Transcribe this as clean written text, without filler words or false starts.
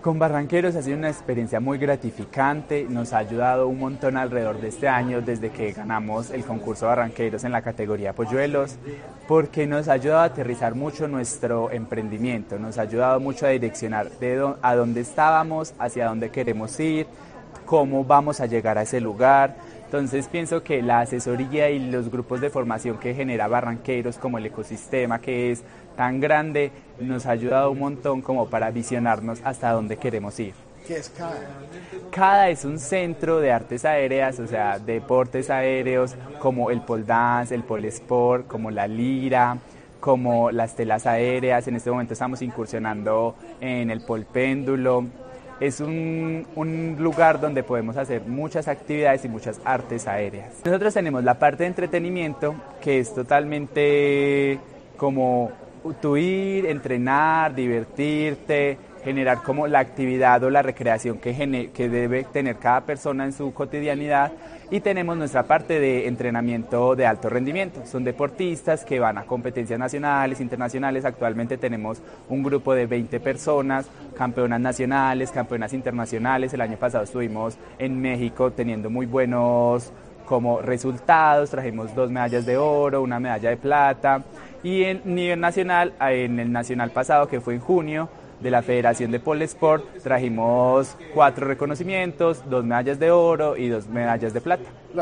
Con Barranqueros ha sido una experiencia muy gratificante, nos ha ayudado un montón alrededor de este año desde que ganamos el concurso Barranqueros en la categoría Polluelos, porque nos ha ayudado a aterrizar mucho nuestro emprendimiento, nos ha ayudado mucho a direccionar a dónde estábamos, hacia dónde queremos ir, cómo vamos a llegar a ese lugar. Entonces pienso que la asesoría y los grupos de formación que genera Barranqueros, como el ecosistema que es tan grande, nos ha ayudado un montón como para visionarnos hasta dónde queremos ir. ¿Qué es CADA? CADA es un centro de artes aéreas, o sea, deportes aéreos como el pole dance, el pole sport, como la lira, como las telas aéreas. En este momento estamos incursionando en el pole péndulo. Es un lugar donde podemos hacer muchas actividades y muchas artes aéreas. Nosotros tenemos la parte de entretenimiento, que es totalmente como tú ir, entrenar, divertirte, generar como la actividad o la recreación que debe tener cada persona en su cotidianidad. Y tenemos nuestra parte de entrenamiento de alto rendimiento. Son deportistas que van a competencias nacionales, internacionales. Actualmente tenemos un grupo de 20 personas, campeonas nacionales, campeonas internacionales. El año pasado estuvimos en México teniendo muy buenos como resultados, trajimos 2 medallas de oro, una medalla de plata, y en nivel nacional, en el nacional pasado que fue en junio, de la Federación de Pole Sport, trajimos 4 reconocimientos, 2 medallas de oro y 2 medallas de plata.